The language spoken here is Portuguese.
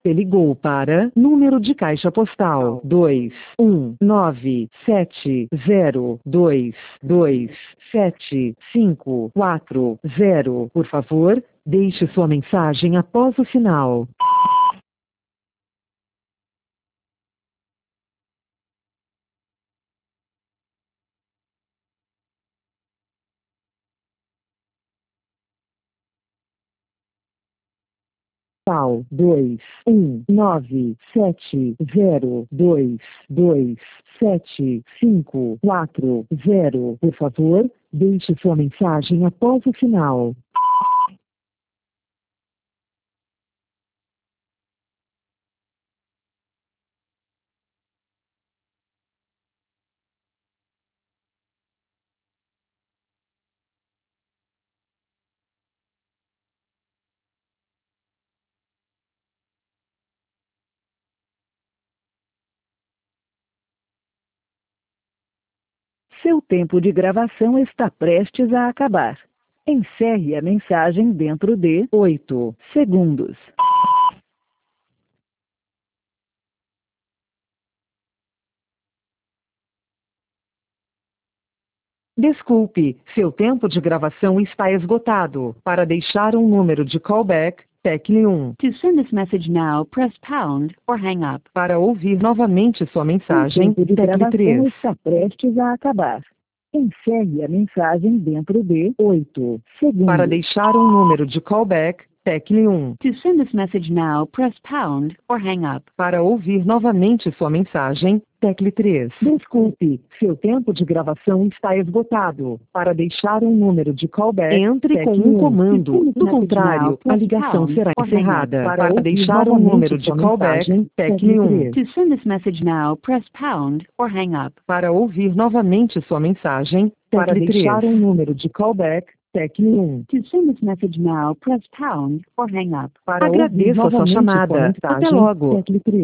Você ligou para número de caixa postal 21970227540. Por favor, deixe sua mensagem após o sinal. Tal 21970227540. Por favor, deixe sua mensagem após o sinal. Seu tempo de gravação está prestes a acabar. Encerre a mensagem dentro de 8 segundos. Desculpe, seu tempo de gravação está esgotado. Para deixar um número de callback, tecle 1. To send this message now, press pound or hang up. Para ouvir novamente sua mensagem, Seu tempo de tecle gravação 3. está prestes a acabar. Encerre a mensagem dentro de 8 segundos. Para deixar um número de callback, tecle 1. To send this message now, press pound or hang up. Para ouvir novamente sua mensagem, tecle 3. Desculpe, seu tempo de gravação está esgotado. Para deixar um número de callback, entre com um comando. Do contrário, a ligação será encerrada. Para deixar um número de callback, tecle 1. To send this message now, press pound or hang up. Para ouvir novamente sua mensagem, Para tecle 3. deixar um número de callback, tecle 1. To send this message now, press pound or hang up. Agradeço a sua chamada. Até logo. Tecle 3.